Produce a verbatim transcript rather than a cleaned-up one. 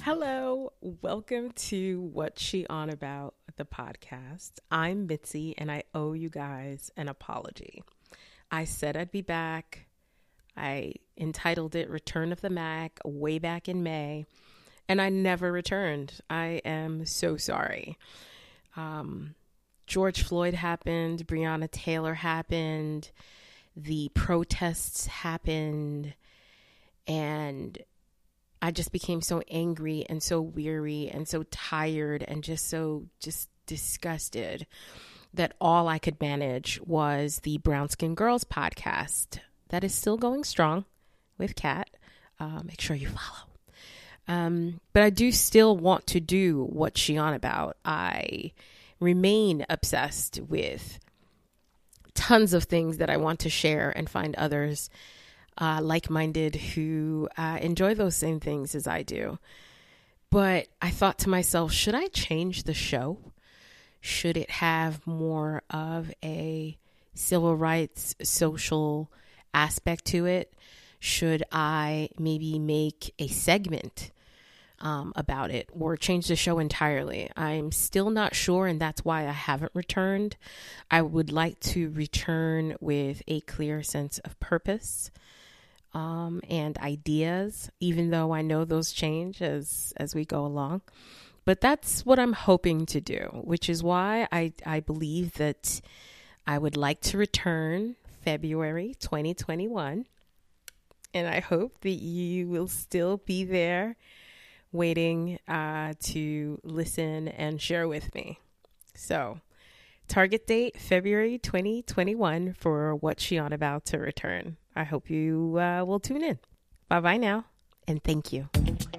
Hello, welcome to What's She On About, the podcast. I'm Mitzi and I owe you guys an apology. I said I'd be back. I entitled it Return of the Mac way back in May, and I never returned. I am so sorry. Um, George Floyd happened, Breonna Taylor happened, the protests happened, and I just became so angry and so weary and so tired and just so just disgusted that all I could manage was the Brown Skin Girls podcast that is still going strong with Kat. Uh, make sure you follow. Um, but I do still want to do What's She On About. I remain obsessed with tons of things that I want to share and find others Uh, like-minded who uh, enjoy those same things as I do. But I thought to myself, should I change the show? Should it have more of a civil rights, social aspect to it? Should I maybe make a segment um, about it or change the show entirely? I'm still not sure, and that's why I haven't returned. I would like to return with a clear sense of purpose Um, and ideas, even though I know those change as, as we go along. But that's what I'm hoping to do, which is why I, I believe that I would like to return February twenty twenty-one. And I hope that you will still be there waiting uh, to listen and share with me. So target date, February twenty twenty-one for What's She On About to return. I hope you uh, will tune in. Bye-bye now, and thank you.